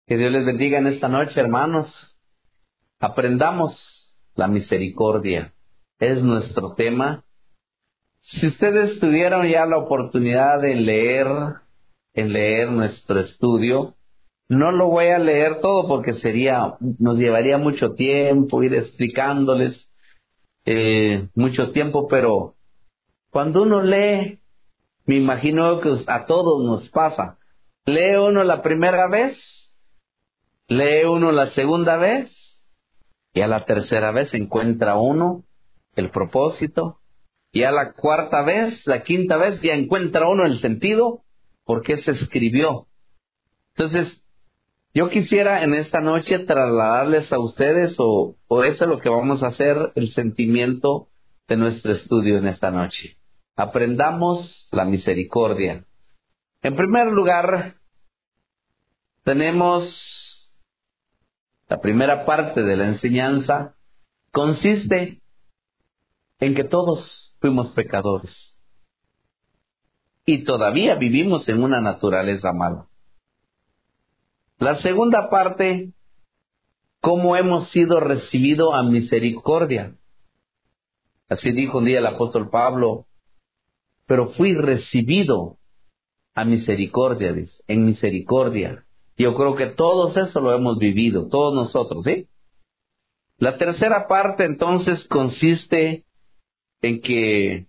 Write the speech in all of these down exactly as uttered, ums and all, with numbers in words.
Que Dios les bendiga en esta noche, hermanos. Aprendamos la misericordia. Es nuestro tema. Si ustedes tuvieron ya la oportunidad de leer, en leer nuestro estudio, no lo voy a leer todo porque sería, nos llevaría mucho tiempo ir explicándoles eh, mucho tiempo, pero cuando uno lee, me imagino que a todos nos pasa. Lee uno la primera vez, lee uno la segunda vez, y a la tercera vez encuentra uno el propósito, y a la cuarta vez, la quinta vez, ya encuentra uno el sentido, por qué se escribió. Entonces, yo quisiera en esta noche trasladarles a ustedes, o, o eso es lo que vamos a hacer, el sentimiento de nuestro estudio en esta noche. Aprendamos la misericordia. En primer lugar, tenemos la primera parte de la enseñanza, consiste en que todos fuimos pecadores y todavía vivimos en una naturaleza mala. La segunda parte, cómo hemos sido recibidos a misericordia. Así dijo un día el apóstol Pablo, pero fui recibido a misericordia, dice, en misericordia. Yo creo que todos eso lo hemos vivido, todos nosotros, ¿sí? La tercera parte entonces consiste en que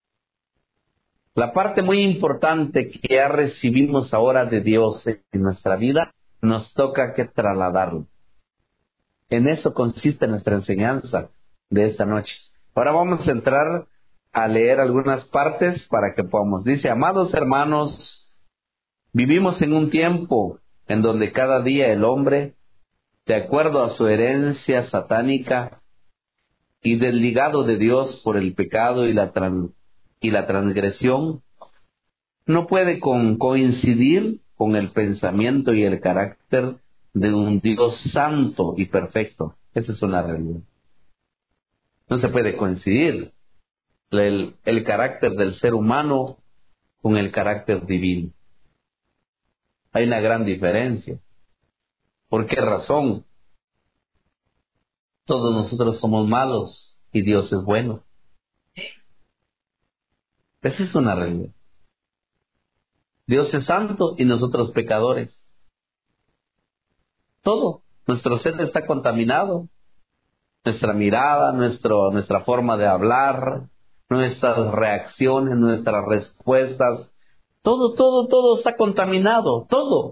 la parte muy importante que ya recibimos ahora de Dios en nuestra vida, nos toca que trasladarlo. En eso consiste nuestra enseñanza de esta noche. Ahora vamos a entrar a leer algunas partes para que podamos. Dice, amados hermanos, vivimos en un tiempo en donde cada día el hombre, de acuerdo a su herencia satánica y desligado de Dios por el pecado y la, trans, y la transgresión, no puede con, coincidir con el pensamiento y el carácter de un Dios santo y perfecto. Esa es una realidad. No se puede coincidir el, el carácter del ser humano con el carácter divino. Hay una gran diferencia. ¿Por qué razón? Todos nosotros somos malos y Dios es bueno. Esa es una realidad. Dios es santo y nosotros pecadores. Todo. Nuestro ser está contaminado. Nuestra mirada, nuestro, nuestra forma de hablar, nuestras reacciones, nuestras respuestas. Todo, todo, todo está contaminado. Todo.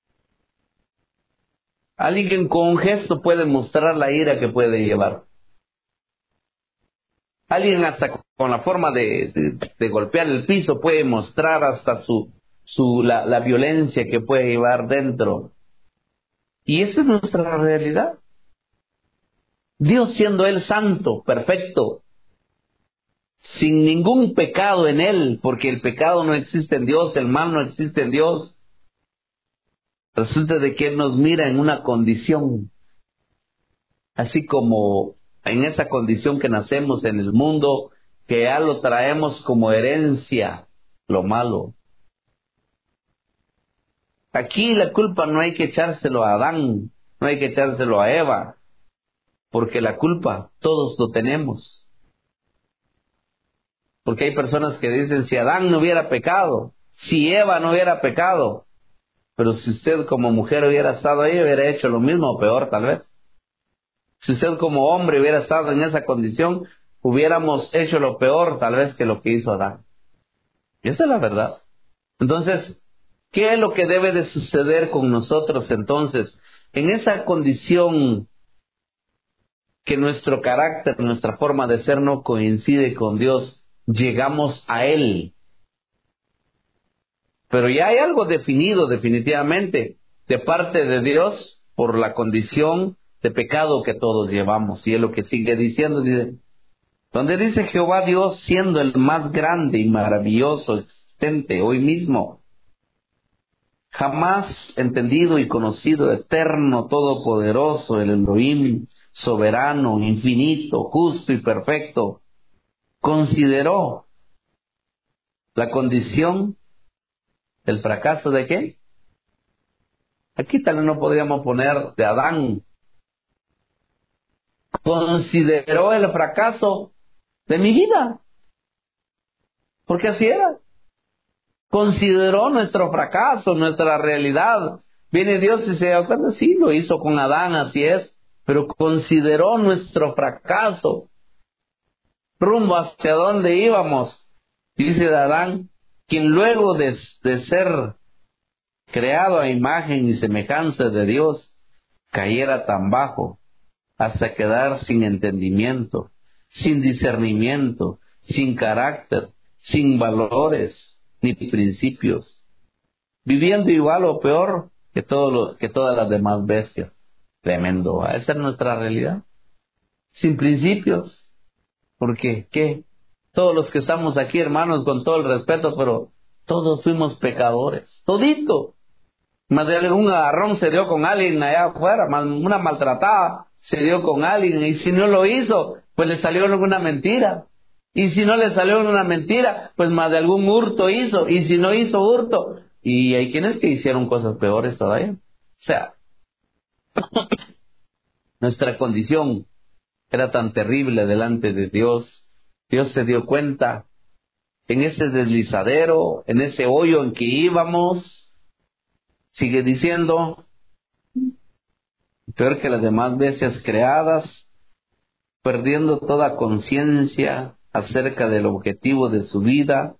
Alguien con un gesto puede mostrar la ira que puede llevar. Alguien hasta con la forma de, de, de golpear el piso puede mostrar hasta su, su la, la violencia que puede llevar dentro. Y esa es nuestra realidad. Dios siendo Él santo, perfecto, sin ningún pecado en Él, porque el pecado no existe en Dios, el mal no existe en Dios. Resulta de que Él nos mira en una condición, así como en esa condición que nacemos en el mundo, que ya lo traemos como herencia, lo malo. Aquí la culpa no hay que echárselo a Adán, no hay que echárselo a Eva, porque la culpa todos lo tenemos. Porque hay personas que dicen, si Adán no hubiera pecado, si Eva no hubiera pecado, pero si usted como mujer hubiera estado ahí, hubiera hecho lo mismo o peor tal vez. Si usted como hombre hubiera estado en esa condición, hubiéramos hecho lo peor tal vez que lo que hizo Adán. Y esa es la verdad. Entonces, ¿qué es lo que debe de suceder con nosotros entonces? En esa condición que nuestro carácter, nuestra forma de ser no coincide con Dios, llegamos a Él. Pero ya hay algo definido definitivamente de parte de Dios por la condición de pecado que todos llevamos. Y es lo que sigue diciendo, dice, donde dice Jehová Dios siendo el más grande y maravilloso existente hoy mismo, jamás entendido y conocido, eterno, todopoderoso, el Elohim, soberano, infinito, justo y perfecto, consideró la condición del fracaso de qué? Aquí tal vez no podríamos poner de Adán. Consideró el fracaso de mi vida, porque así era. Consideró nuestro fracaso, nuestra realidad. Viene Dios y se da cuenta, sí, lo hizo con Adán, así es, pero consideró nuestro fracaso, rumbo hacia dónde íbamos. Dice de Adán, quien luego de, de ser creado a imagen y semejanza de Dios, cayera tan bajo, hasta quedar sin entendimiento, sin discernimiento, sin carácter, sin valores ni principios, viviendo igual o peor que, todo lo, que todas las demás bestias. Tremendo, ¿va? Esa es nuestra realidad. Sin principios. Porque, ¿qué? Todos los que estamos aquí, hermanos, con todo el respeto, pero todos fuimos pecadores. Todito. Más de algún agarrón se dio con alguien allá afuera, más una maltratada se dio con alguien, y si no lo hizo, pues le salió alguna mentira. Y si no le salió una mentira, pues más de algún hurto hizo. Y si no hizo hurto, y hay quienes que hicieron cosas peores todavía. O sea, nuestra condición era tan terrible delante de Dios. Dios se dio cuenta en ese deslizadero, en ese hoyo en que íbamos. Sigue diciendo, peor que las demás bestias creadas, perdiendo toda conciencia acerca del objetivo de su vida,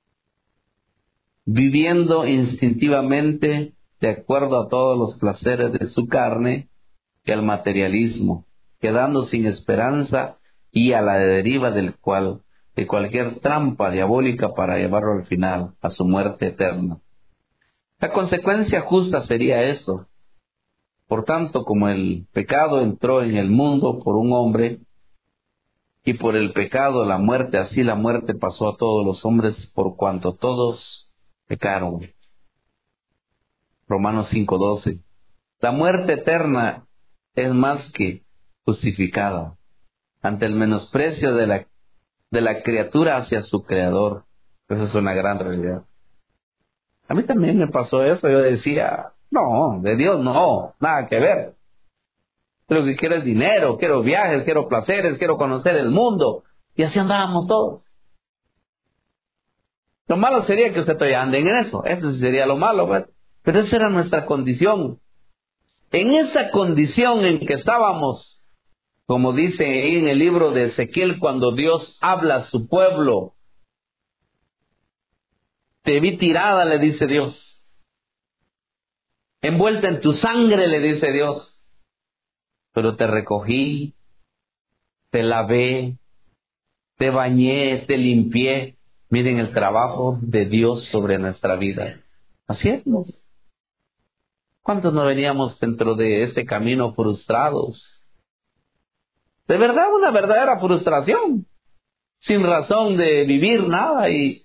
viviendo instintivamente de acuerdo a todos los placeres de su carne y al materialismo, quedando sin esperanza y a la deriva del cual, de cualquier trampa diabólica para llevarlo al final, a su muerte eterna. La consecuencia justa sería eso. Por tanto, como el pecado entró en el mundo por un hombre, y por el pecado la muerte, así la muerte pasó a todos los hombres por cuanto todos pecaron. Romanos cinco doce. La muerte eterna es más que justificada ante el menosprecio de la, de la criatura hacia su creador. Esa es una gran realidad. A mí también me pasó eso. Yo decía, no, de Dios no, nada que ver. Lo que quiero es dinero, quiero viajes, quiero placeres, quiero conocer el mundo. Y así andábamos todos. Lo malo sería que usted todavía ande en eso. Eso sí sería lo malo, ¿verdad? Pero esa era nuestra condición. En esa condición en que estábamos, como dice ahí en el libro de Ezequiel, cuando Dios habla a su pueblo, te vi tirada, le dice Dios. Envuelta en tu sangre, le dice Dios. Pero te recogí, te lavé, te bañé, te limpié. Miren el trabajo de Dios sobre nuestra vida. Así es. ¿Cuántos no veníamos dentro de este camino frustrados? De verdad, una verdadera frustración. Sin razón de vivir nada. y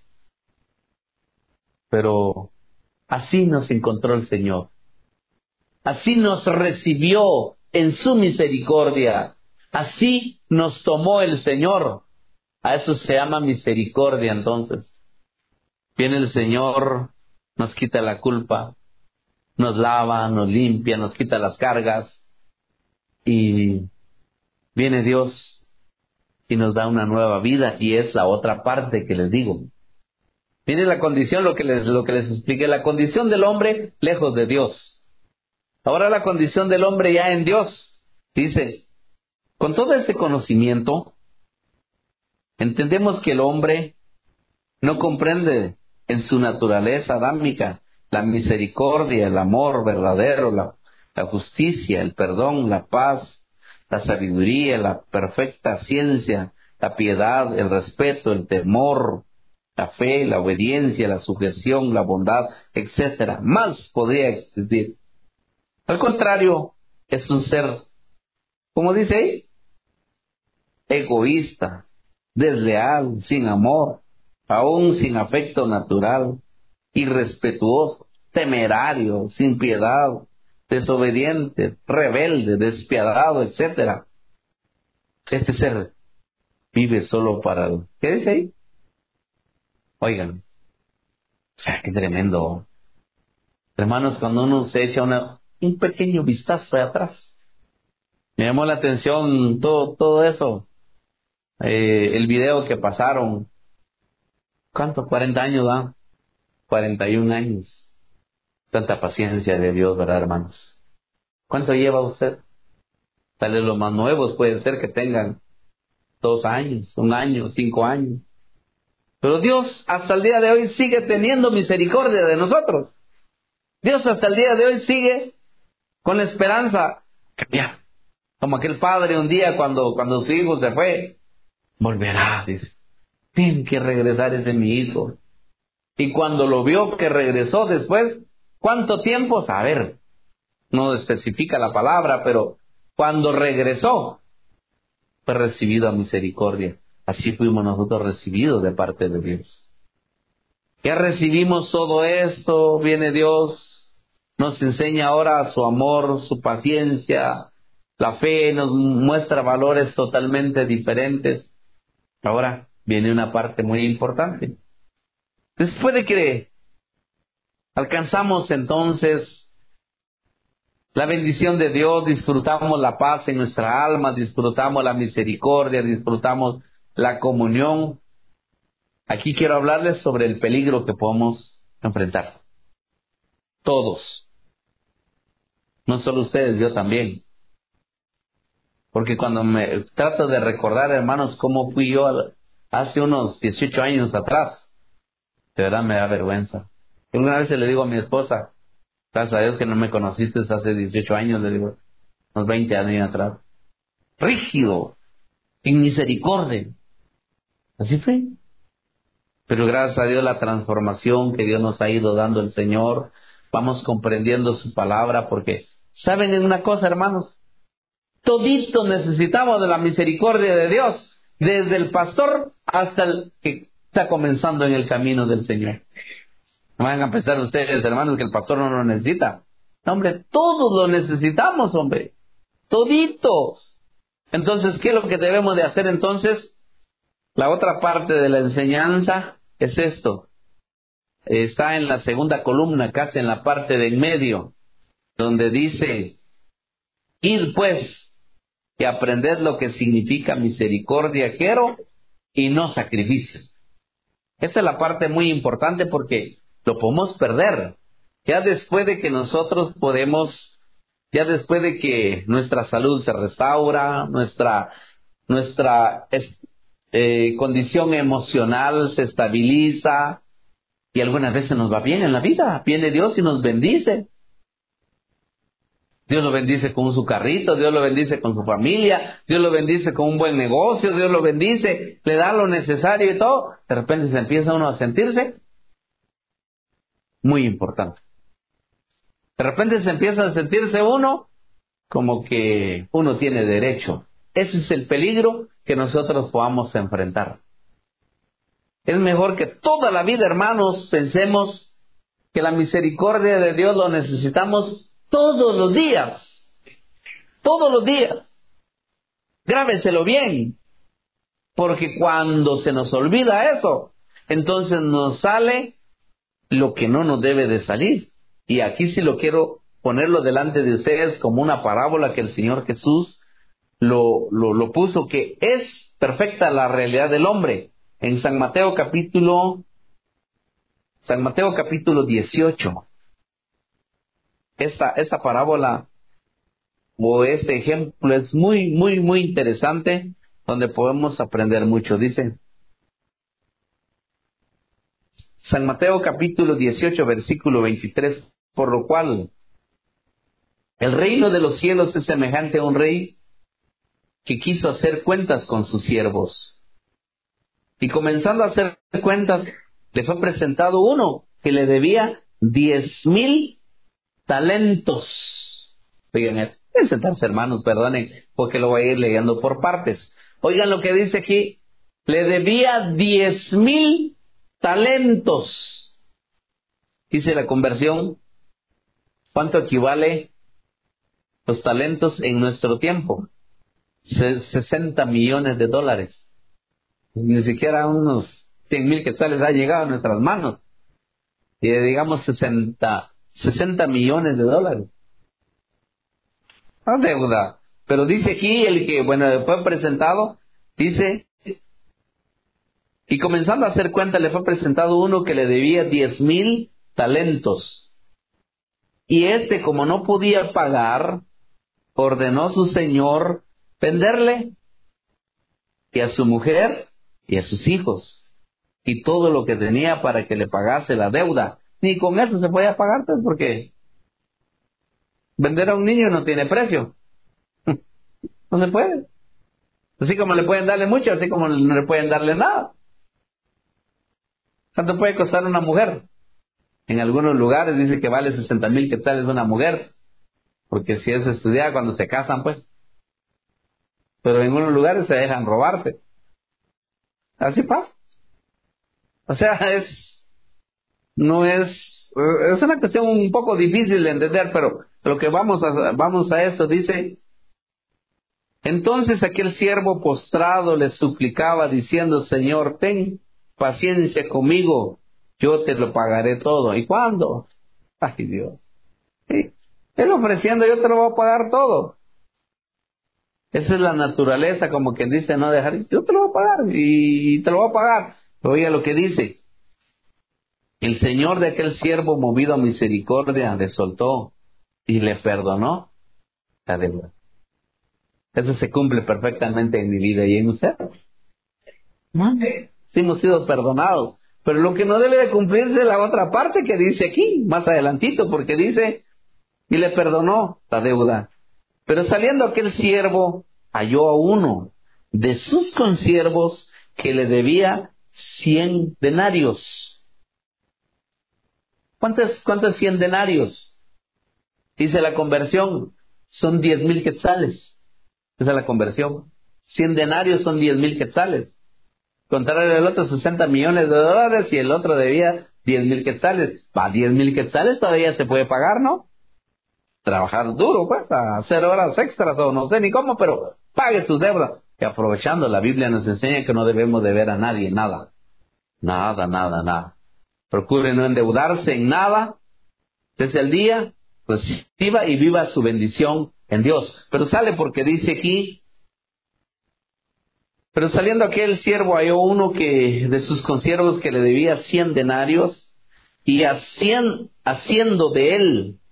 Pero así nos encontró el Señor. Así nos recibió en su misericordia. Así nos tomó el Señor. A eso se llama misericordia, entonces. Viene el Señor, nos quita la culpa, nos lava, nos limpia, nos quita las cargas. Y viene Dios y nos da una nueva vida, y es la otra parte que les digo. Viene la condición, lo que les, lo que les expliqué, la condición del hombre lejos de Dios. Ahora la condición del hombre ya en Dios. Dice, con todo este conocimiento, entendemos que el hombre no comprende en su naturaleza adámica la misericordia, el amor verdadero, la, la justicia, el perdón, la paz, la sabiduría, la perfecta ciencia, la piedad, el respeto, el temor, la fe, la obediencia, la sujeción, la bondad, etcétera. Más podría existir. Al contrario, es un ser, como dice ahí, egoísta, desleal, sin amor, aún sin afecto natural, irrespetuoso, temerario, sin piedad, desobediente, rebelde, despiadado, etcétera. Este ser vive solo para el... ¿Qué dice ahí? Oigan, o sea, qué tremendo. Hermanos, cuando uno se echa una, un pequeño vistazo de atrás. Me llamó la atención todo, todo eso. Eh, el video que pasaron. ¿Cuánto? cuarenta años, ¿ah? cuarenta y un años. Tanta paciencia de Dios, ¿verdad, hermanos? ¿Cuánto lleva usted? Tal vez los más nuevos pueden ser que tengan dos años, un año, cinco años. Pero Dios hasta el día de hoy sigue teniendo misericordia de nosotros. Dios hasta el día de hoy sigue con la esperanza de cambiar. Como aquel padre un día cuando, cuando su hijo se fue, volverá, dice. Tiene que regresar ese mi hijo. Y cuando lo vio que regresó después, ¿cuánto tiempo? Saber. No especifica la palabra, pero cuando regresó, fue recibido a misericordia. Así fuimos nosotros recibidos de parte de Dios. Ya recibimos todo esto, viene Dios, nos enseña ahora su amor, su paciencia, la fe, nos muestra valores totalmente diferentes. Ahora viene una parte muy importante. Después de que alcanzamos entonces la bendición de Dios, disfrutamos la paz en nuestra alma, disfrutamos la misericordia, disfrutamos la comunión. Aquí quiero hablarles sobre el peligro que podemos enfrentar. Todos. No solo ustedes, yo también. Porque cuando me trato de recordar, hermanos, cómo fui yo hace unos dieciocho años atrás, de verdad me da vergüenza. Y una vez le digo a mi esposa, gracias a Dios que no me conociste hace dieciocho años, le digo, unos veinte años atrás. Rígido, sin misericordia. Así fue. Pero gracias a Dios la transformación que Dios nos ha ido dando el Señor, vamos comprendiendo su palabra, porque ¿saben en una cosa, hermanos? Todito necesitamos de la misericordia de Dios, desde el pastor hasta el que está comenzando en el camino del Señor. No van a pensar ustedes, hermanos, que el pastor no lo necesita. No, hombre, todos lo necesitamos, hombre. Toditos. Entonces, ¿qué es lo que debemos de hacer entonces? La otra parte de la enseñanza es esto. Está en la segunda columna, casi en la parte de en medio, donde dice, id pues y aprended lo que significa misericordia quiero y no sacrificios. Esta es la parte muy importante porque lo podemos perder. Ya después de que nosotros podemos, ya después de que nuestra salud se restaura, nuestra, nuestra eh, condición emocional se estabiliza, y algunas veces nos va bien en la vida, viene Dios y nos bendice. Dios lo bendice con su carrito, Dios lo bendice con su familia, Dios lo bendice con un buen negocio, Dios lo bendice, le da lo necesario y todo. De repente se empieza uno a sentirse muy importante. De repente se empieza a sentirse uno como que uno tiene derecho. Ese es el peligro que nosotros podamos enfrentar. Es mejor que toda la vida, hermanos, pensemos que la misericordia de Dios lo necesitamos todos los días. Todos los días. Grábeselo bien. Porque cuando se nos olvida eso, entonces nos sale lo que no nos debe de salir. Y aquí sí lo quiero ponerlo delante de ustedes como una parábola que el Señor Jesús lo, lo, lo puso, que es perfecta la realidad del hombre. En San Mateo capítulo, San Mateo capítulo dieciocho. Esta, esta parábola o este ejemplo es muy, muy, muy interesante, donde podemos aprender mucho. Dice San Mateo capítulo dieciocho, versículo veintitrés, por lo cual el reino de los cielos es semejante a un rey que quiso hacer cuentas con sus siervos. Y comenzando a hacer cuentas, le fue presentado uno que le debía diez mil talentos. Oigan, en sentarse, hermanos, perdonen, porque lo voy a ir leyendo por partes. Oigan lo que dice aquí, le debía diez mil talentos. Dice la conversión, ¿cuánto equivale los talentos en nuestro tiempo? sesenta millones de dólares. Ni siquiera unos cien mil quetzales ha llegado a nuestras manos. Y digamos sesenta, sesenta millones de dólares. La deuda. Pero dice aquí el que, bueno, fue presentado, dice, y comenzando a hacer cuenta, le fue presentado uno que le debía diez mil talentos. Y este, como no podía pagar, ordenó su señor venderle, y a su mujer, y a sus hijos, y todo lo que tenía para que le pagase la deuda. Ni con eso se podía pagar, pues, porque vender a un niño no tiene precio. No se puede. Así como le pueden darle mucho, así como no le pueden darle nada. ¿Cuánto puede costar una mujer? En algunos lugares dice que vale sesenta mil quetzales una mujer, porque si es estudiada cuando se casan, pues. Pero en algunos lugares se dejan robarte. Así pasa. O sea, es, no es, es una cuestión un poco difícil de entender, pero lo que vamos a, vamos a esto, dice, entonces aquel siervo postrado le suplicaba diciendo, Señor, ten paciencia conmigo, yo te lo pagaré todo. ¿Y cuándo? Ay, Dios. Sí. Él ofreciendo, yo te lo voy a pagar todo. Esa es la naturaleza, como quien dice, no dejar, yo te lo voy a pagar y te lo voy a pagar. Pero oiga lo que dice, el Señor de aquel siervo movido a misericordia le soltó y le perdonó la deuda. Eso se cumple perfectamente en mi vida y en usted. ¿No? Sí hemos sido perdonados. Pero lo que no debe de cumplirse es la otra parte que dice aquí, más adelantito, porque dice, y le perdonó la deuda. Pero saliendo aquel siervo, halló a uno de sus consiervos que le debía cien denarios. ¿Cuántos, cuántos cien denarios? Dice la conversión, son diez mil quetzales. Esa es la conversión. Cien denarios son diez mil quetzales. Contrario al otro, sesenta millones de dólares y el otro debía diez mil quetzales. Va, diez mil quetzales todavía se puede pagar, ¿no? Trabajar duro, pues, a hacer horas extras o no sé ni cómo, pero pague sus deudas. Y aprovechando, la Biblia nos enseña que no debemos deber a nadie nada. Nada, nada, nada. Procure no endeudarse en nada. Desde el día, reciba y viva su bendición en Dios. Pero sale porque dice aquí, pero saliendo aquel siervo halló uno que de sus consiervos que le debía cien denarios y hacien, haciendo de él,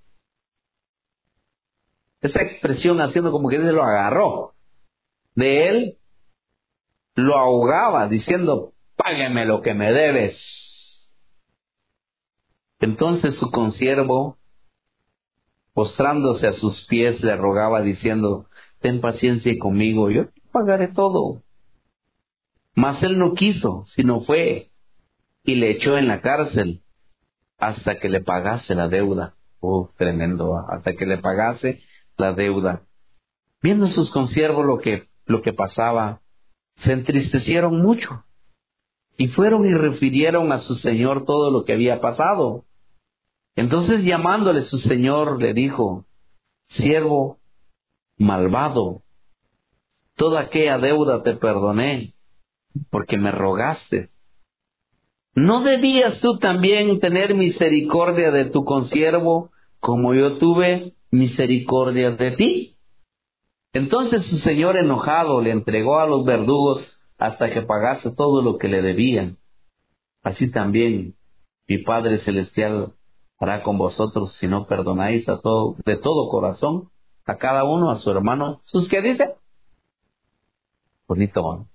esa expresión haciendo como que se lo agarró, de él lo ahogaba diciendo, págueme lo que me debes. Entonces su consiervo, postrándose a sus pies, le rogaba diciendo, ten paciencia conmigo, yo te pagaré todo. Mas él no quiso, sino fue y le echó en la cárcel hasta que le pagase la deuda. Oh, tremendo, hasta que le pagase la deuda. Viendo sus consiervos lo que, lo que pasaba, se entristecieron mucho y fueron y refirieron a su señor todo lo que había pasado. Entonces llamándole su señor le dijo, siervo malvado, toda aquella deuda te perdoné porque me rogaste. ¿No debías tú también tener misericordia de tu consiervo como yo tuve misericordia de ti? Entonces su señor enojado le entregó a los verdugos hasta que pagase todo lo que le debían. Así también mi Padre Celestial hará con vosotros si no perdonáis a todo, de todo corazón, a cada uno, a su hermano. ¿Sus qué dice? Bonito, ¿no?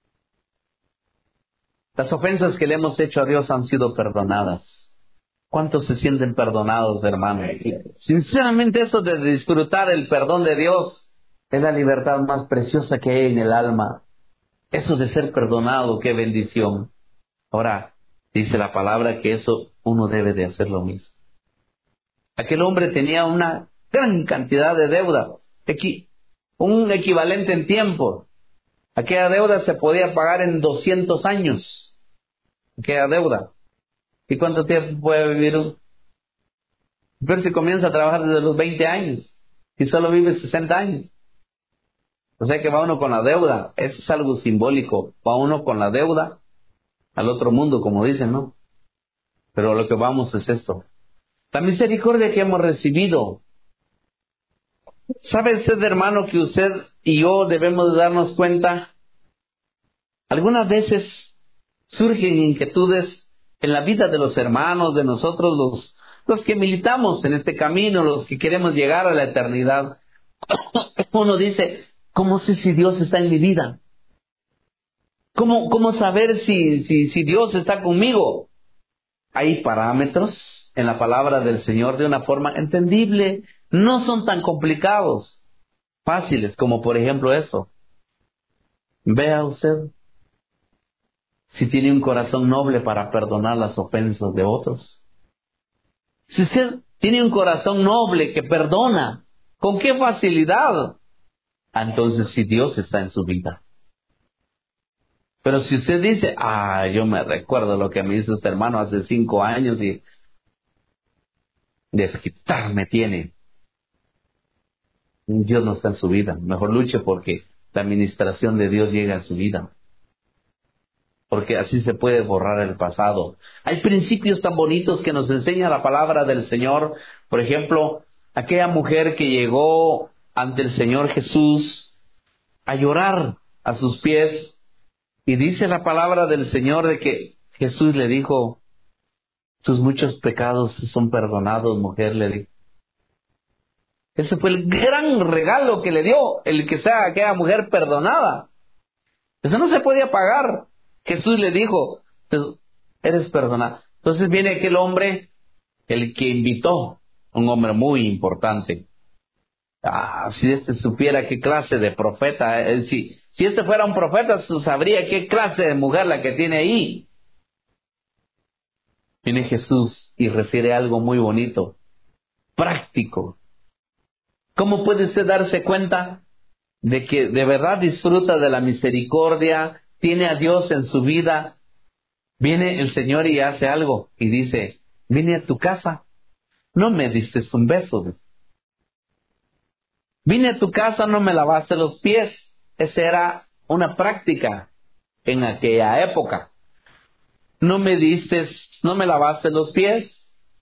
Las ofensas que le hemos hecho a Dios han sido perdonadas. ¿Cuántos se sienten perdonados, hermano? Sinceramente, eso de disfrutar el perdón de Dios es la libertad más preciosa que hay en el alma. Eso de ser perdonado, qué bendición. Ahora, dice la palabra que eso uno debe de hacer lo mismo. Aquel hombre tenía una gran cantidad de deuda, Equi- un equivalente en tiempo. Aquella deuda se podía pagar en doscientos años. Aquella deuda. ¿Y cuánto tiempo puede vivir uno? Pero si comienza a trabajar desde los veinte años y solo vive sesenta años. O sea que va uno con la deuda. Eso es algo simbólico. Va uno con la deuda al otro mundo, como dicen, ¿no? Pero lo que vamos es esto. La misericordia que hemos recibido ¿Sabe usted, hermano, que usted y yo debemos darnos cuenta? Algunas veces surgen inquietudes en la vida de los hermanos, de nosotros los, los que militamos en este camino, los que queremos llegar a la eternidad. Uno dice, ¿cómo sé si Dios está en mi vida? ¿Cómo, cómo saber si, si, si Dios está conmigo? Hay parámetros en la palabra del Señor de una forma entendible. No son tan complicados, fáciles, como por ejemplo esto. Vea usted si tiene un corazón noble para perdonar las ofensas de otros. Si usted tiene un corazón noble que perdona, ¿con qué facilidad? Entonces, si Dios está en su vida. Pero si usted dice, ah, yo me recuerdo lo que me hizo este hermano hace cinco años y desquitarme tiene. Dios no está en su vida. Mejor luche porque la administración de Dios llega a su vida. Porque así se puede borrar el pasado. Hay principios tan bonitos que nos enseña la palabra del Señor. Por ejemplo, aquella mujer que llegó ante el Señor Jesús a llorar a sus pies. Y dice la palabra del Señor de que Jesús le dijo, tus muchos pecados son perdonados, mujer, le dijo. Ese fue el gran regalo que le dio, el que sea aquella mujer perdonada. Eso no se podía pagar. Jesús le dijo, eres perdonada. Entonces viene aquel hombre, el que invitó, un hombre muy importante. Ah, si este supiera qué clase de profeta, eh, si, si este fuera un profeta, sabría qué clase de mujer la que tiene ahí. Viene Jesús y refiere algo muy bonito, práctico. ¿Cómo puede usted darse cuenta de que de verdad disfruta de la misericordia, tiene a Dios en su vida? Viene el Señor y hace algo y dice, vine a tu casa, no me diste un beso. Vine a tu casa, no me lavaste los pies. Esa era una práctica en aquella época. No me diste, no me lavaste los pies.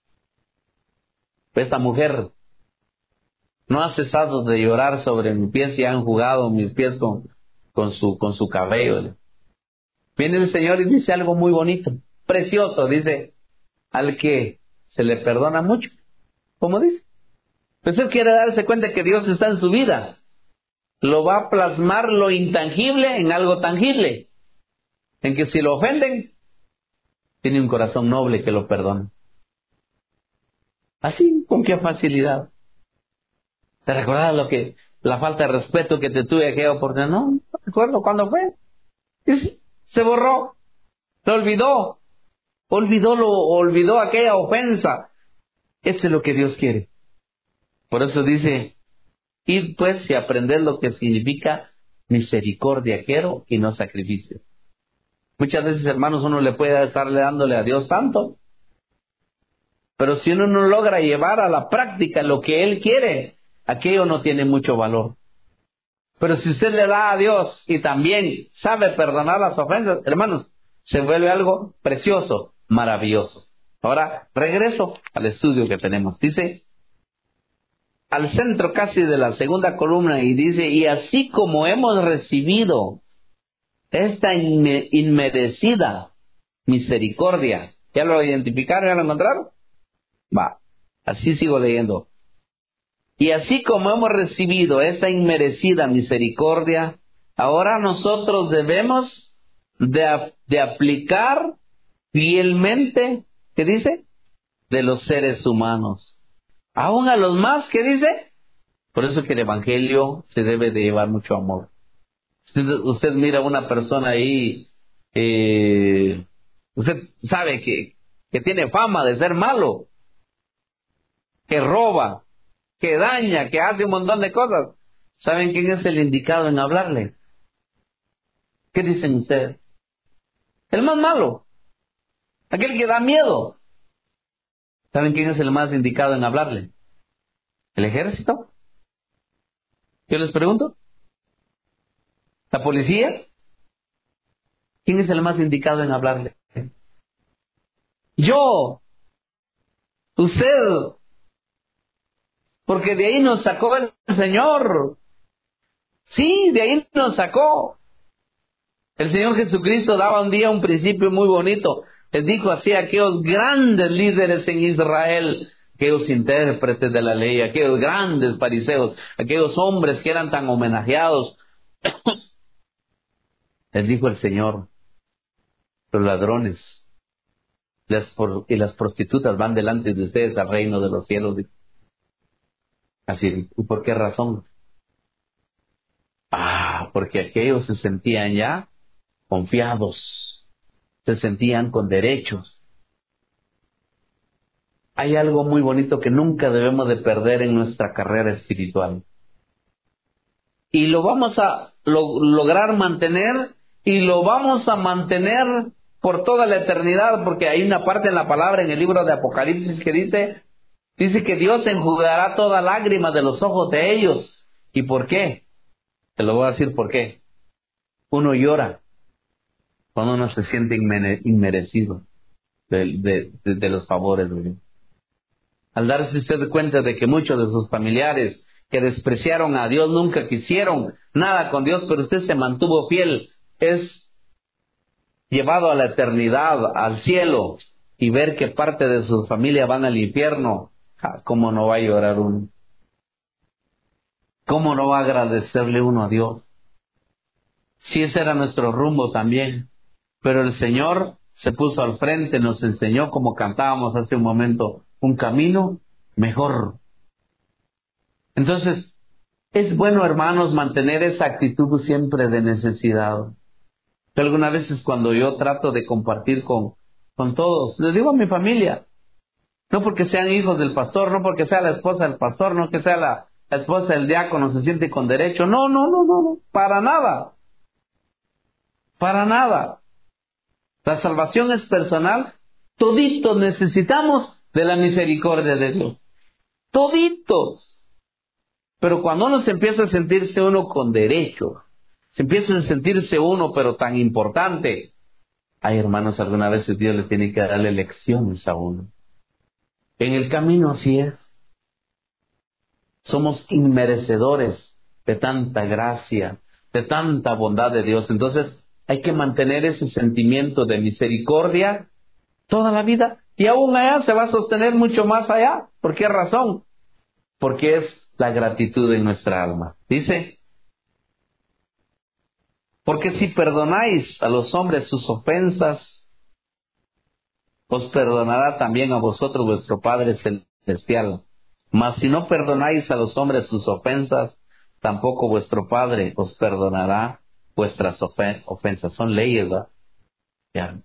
Esta mujer no ha cesado de llorar sobre mis pies y han jugado mis pies con, con su, con su cabello. Viene el Señor y dice algo muy bonito, precioso. Dice, al que se le perdona mucho, ¿cómo dice? Pues él quiere darse cuenta que Dios está en su vida. Lo va a plasmar lo intangible en algo tangible. En que si lo ofenden, tiene un corazón noble que lo perdona. Así, con qué facilidad. ¿Te recuerdas lo que, la falta de respeto que te tuve aquella oportunidad? No, no recuerdo cuándo fue. Y se borró. Se olvidó. Olvidó lo, olvidó aquella ofensa. Eso es lo que Dios quiere. Por eso dice, id pues y aprended lo que significa misericordia quiero y no sacrificio. Muchas veces, hermanos, uno le puede estarle dándole a Dios tanto, pero si uno no logra llevar a la práctica lo que Él quiere, aquello no tiene mucho valor. Pero si usted le da a Dios y también sabe perdonar las ofensas, hermanos, se vuelve algo precioso, maravilloso. Ahora, regreso al estudio que tenemos. Dice, al centro casi de la segunda columna, y dice, y así como hemos recibido esta inme- inmerecida misericordia, ¿ya lo identificaron? ¿Ya lo encontraron? Va, así sigo leyendo. Y así como hemos recibido esta inmerecida misericordia, ahora nosotros debemos de, de aplicar fielmente, ¿qué dice? De los seres humanos. Aún a los más, ¿qué dice? Por eso que el Evangelio se debe de llevar mucho amor. Usted, usted mira a una persona ahí, eh, usted sabe que, que tiene fama de ser malo, que roba, que daña, que hace un montón de cosas. ¿Saben quién es el indicado en hablarle? ¿Qué dicen ustedes? El más malo, aquel que da miedo. ¿Saben quién es el más indicado en hablarle? ¿El ejército? Yo les pregunto. ¿La policía? ¿Quién es el más indicado en hablarle? Yo, usted, porque de ahí nos sacó el Señor. Sí, de ahí nos sacó. El Señor Jesucristo daba un día un principio muy bonito. Les dijo así a aquellos grandes líderes en Israel, aquellos intérpretes de la ley, aquellos grandes fariseos, aquellos hombres que eran tan homenajeados. Les dijo el Señor, los ladrones las por- y las prostitutas van delante de ustedes al reino de los cielos. Así, ¿y por qué razón? Ah, porque aquellos se sentían ya confiados, se sentían con derechos. Hay algo muy bonito que nunca debemos de perder en nuestra carrera espiritual. Y lo vamos a lo- lograr mantener, y lo vamos a mantener por toda la eternidad, porque hay una parte en la palabra, en el libro de Apocalipsis, que dice, dice que Dios enjugará toda lágrima de los ojos de ellos. ¿Y por qué? Te lo voy a decir por qué. Uno llora cuando uno se siente inmere- inmerecido de, de, de, de los favores de Dios. Al darse usted cuenta de que muchos de sus familiares que despreciaron a Dios nunca quisieron nada con Dios, pero usted se mantuvo fiel, es llevado a la eternidad, al cielo, y ver que parte de su familia van al infierno, ah, ¿cómo no va a llorar uno? ¿Cómo no va a agradecerle uno a Dios? Si ese era nuestro rumbo también. Pero el Señor se puso al frente, nos enseñó, como cantábamos hace un momento, un camino mejor. Entonces, es bueno, hermanos, mantener esa actitud siempre de necesidad. Yo algunas veces cuando yo trato de compartir con, con todos, les digo a mi familia, no porque sean hijos del pastor, no porque sea la esposa del pastor, no que sea la, la esposa del diácono, se siente con derecho. No, no, no, no, no, para nada, para nada. La salvación es personal. Toditos necesitamos de la misericordia de Dios. Toditos. Pero cuando uno se empieza a sentirse uno con derecho, se empieza a sentirse uno pero tan importante, ay hermanos, algunas veces Dios le tiene que darle lecciones a uno. En el camino así es. Somos inmerecedores de tanta gracia, de tanta bondad de Dios. Entonces hay que mantener ese sentimiento de misericordia toda la vida. Y aún allá se va a sostener mucho más allá. ¿Por qué razón? Porque es la gratitud en nuestra alma. Dice, porque si perdonáis a los hombres sus ofensas, os perdonará también a vosotros vuestro Padre Celestial. Mas si no perdonáis a los hombres sus ofensas, tampoco vuestro Padre os perdonará vuestras ofen- ofensas. Son leyes, ¿verdad? Ya.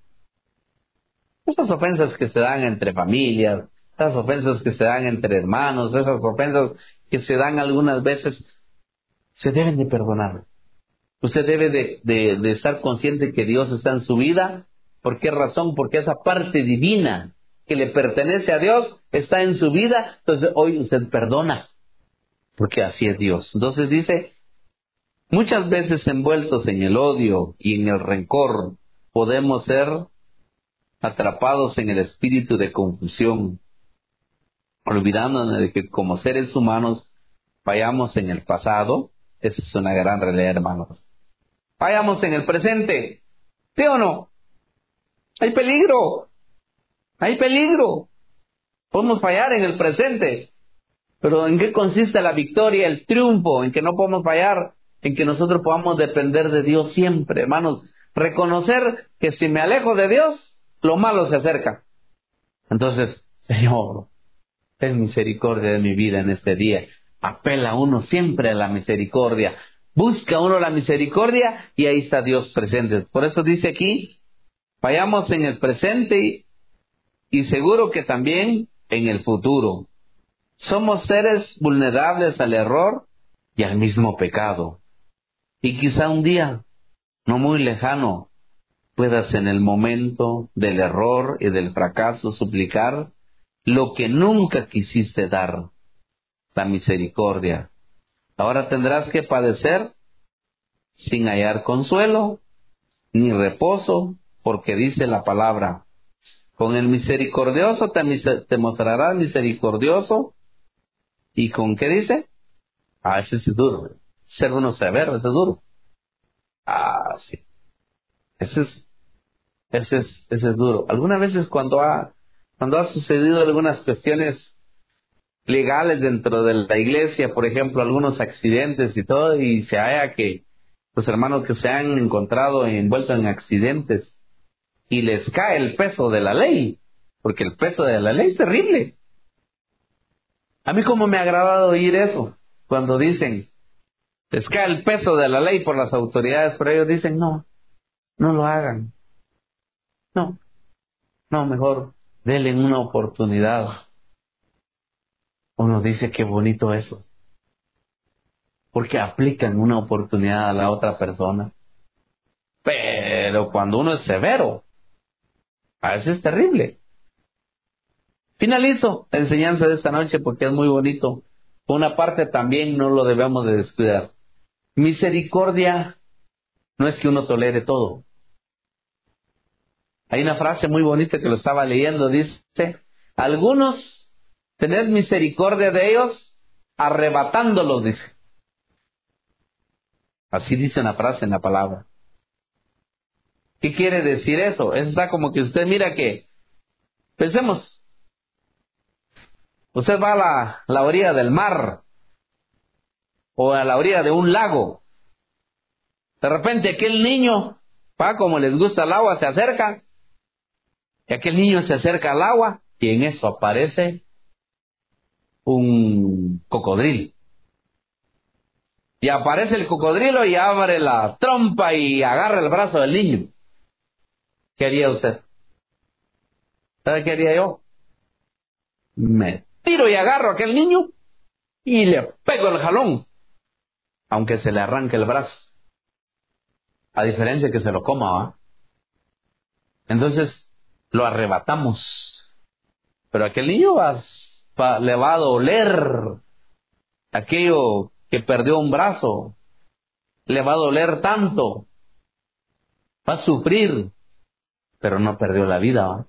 Esas ofensas que se dan entre familias, esas ofensas que se dan entre hermanos, esas ofensas que se dan algunas veces, se deben de perdonar. Usted debe de, de, de estar consciente que Dios está en su vida. ¿Por qué razón? Porque esa parte divina que le pertenece a Dios está en su vida. Entonces hoy usted perdona, porque así es Dios. Entonces dice, muchas veces envueltos en el odio y en el rencor, podemos ser atrapados en el espíritu de confusión, olvidándonos de que como seres humanos fallamos en el pasado. Esa es una gran realidad, hermanos. Fallamos en el presente. ¿Sí o no? Hay peligro. Hay peligro. Podemos fallar en el presente. Pero ¿en qué consiste la victoria, el triunfo? En que no podemos fallar, en que nosotros podamos depender de Dios siempre, hermanos. Reconocer que si me alejo de Dios, lo malo se acerca. Entonces, Señor, ten misericordia de mi vida en este día. Apela uno siempre a la misericordia. Busca uno la misericordia y ahí está Dios presente. Por eso dice aquí, fallamos en el presente y seguro que también en el futuro. Somos seres vulnerables al error y al mismo pecado. Y quizá un día, no muy lejano, puedas en el momento del error y del fracaso suplicar lo que nunca quisiste dar, la misericordia. Ahora tendrás que padecer sin hallar consuelo ni reposo, porque dice la palabra, con el misericordioso te, te mostrarás misericordioso, ¿Y con qué dice? Ah, ese sí es duro. Ser uno severo, ese es duro. Ah, sí. Ese es, ese es, ese es duro. Algunas veces cuando ha, cuando ha sucedido algunas cuestiones legales dentro de la iglesia, por ejemplo, algunos accidentes y todo, y se haya que los hermanos que se han encontrado envueltos en accidentes y les cae el peso de la ley, porque el peso de la ley es terrible. A mí como me ha agradado oír eso, cuando dicen, les cae el peso de la ley por las autoridades, pero ellos dicen, no, no lo hagan, no, no, mejor denle una oportunidad. Uno dice, qué bonito eso, porque aplican una oportunidad a la otra persona. Pero cuando uno es severo, a veces es terrible. Finalizo la enseñanza de esta noche porque es muy bonito. Por una parte también no lo debemos de descuidar. Misericordia no es que uno tolere todo. Hay una frase muy bonita que lo estaba leyendo, dice, algunos tened misericordia de ellos arrebatándolos, dice. Así dice una frase en la palabra. ¿Qué quiere decir eso? Eso está como que usted mira que, pensemos, usted va a la, la orilla del mar o a la orilla de un lago. De repente aquel niño, pa, como les gusta el agua, se acerca. Y aquel niño se acerca al agua y en eso aparece un cocodrilo. Y aparece el cocodrilo y abre la trompa y agarra el brazo del niño. ¿Qué haría usted? ¿Sabe qué haría yo? Me tiro y agarro a aquel niño y le pego el jalón, aunque se le arranque el brazo. A diferencia que se lo coma, ¿va? Entonces, lo arrebatamos. Pero aquel niño va, va, le va a doler aquello que perdió un brazo. Le va a doler tanto. Va a sufrir, pero no perdió la vida, ¿va?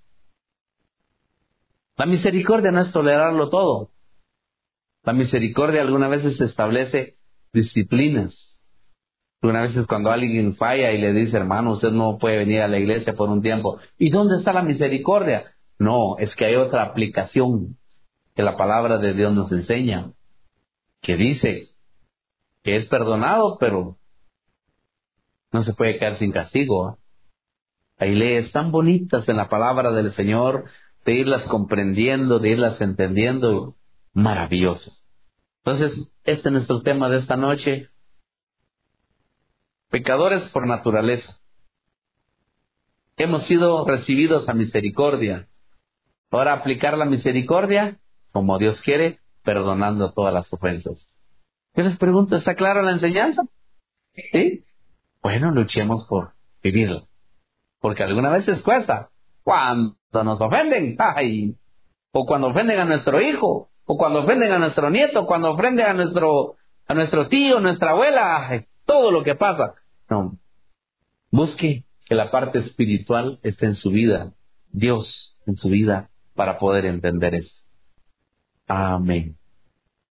La misericordia no es tolerarlo todo. La misericordia algunas veces establece disciplinas. Algunas veces cuando alguien falla y le dice, hermano, usted no puede venir a la iglesia por un tiempo. ¿Y dónde está la misericordia? No, es que hay otra aplicación que la palabra de Dios nos enseña, que dice que es perdonado, pero no se puede quedar sin castigo, ¿eh? Hay leyes tan bonitas en la palabra del Señor, de irlas comprendiendo, de irlas entendiendo, maravillosas. Entonces, este es nuestro tema de esta noche. Pecadores por naturaleza. Hemos sido recibidos a misericordia. Ahora aplicar la misericordia, como Dios quiere, perdonando todas las ofensas. Yo les pregunto, ¿está clara la enseñanza? ¿Sí? Bueno, luchemos por vivirla. Porque algunas veces cuesta. Cuando nos ofenden, ¡ay! O cuando ofenden a nuestro hijo, o cuando ofenden a nuestro nieto, cuando ofenden a nuestro, a nuestro tío, nuestra abuela, ¡ay! Todo lo que pasa. No. Busque que la parte espiritual esté en su vida, Dios en su vida, para poder entender eso. Amén.